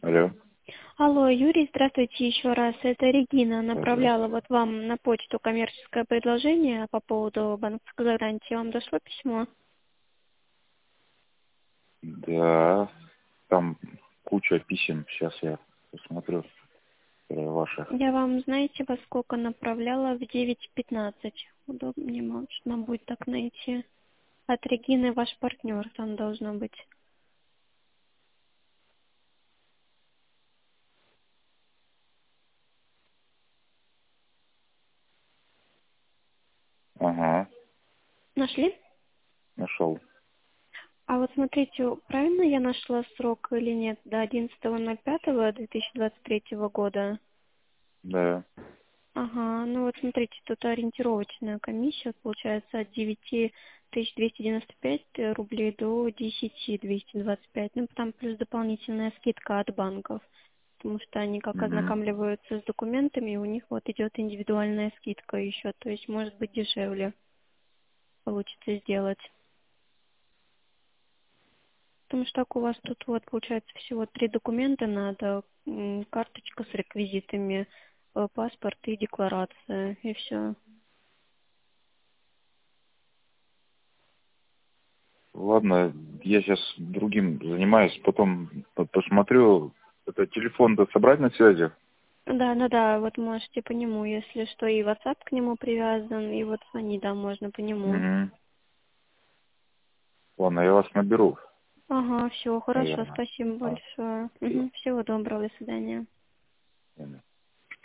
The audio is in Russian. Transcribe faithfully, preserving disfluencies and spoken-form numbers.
Алло. Алло, Юрий, здравствуйте еще раз. Это Регина направляла Здравствуйте. вот вам на почту коммерческое предложение по поводу банковской гарантии. Вам дошло письмо? Да, там куча писем. Сейчас я посмотрю э, ваши. Я вам, знаете, во сколько направляла? В девять пятнадцать. Удобнее, может, нам будет так найти. От Регины ваш партнер там должно быть. Ага, Нашли? нашел. А вот смотрите, правильно я нашла срок или нет? До одиннадцатого ноль пятого две тысячи двадцать третьего года. Да. Ага, ну вот смотрите, тут ориентировочная комиссия получается от девяти тысяч двести девяносто пять рублей до десяти тысяч двести двадцать пять. Ну, там плюс дополнительная скидка от банков, потому что они как Угу. ознакомливаются с документами, и у них вот идет индивидуальная скидка еще, то есть может быть дешевле получится сделать. Потому что так у вас тут вот получается всего три документа надо, м, карточка с реквизитами, э, паспорт и декларация, и все. Ладно, я сейчас другим занимаюсь, потом по- посмотрю. Это телефон-то собрать на связи? Да, да, да, вот можете по нему, если что, и WhatsApp к нему привязан, и вот звонить, да, можно по нему. Угу. Ладно, я вас наберу, Ага, все, хорошо, наверное. спасибо А, большое. спасибо. Мгм, всего доброго, до свидания. Ладно.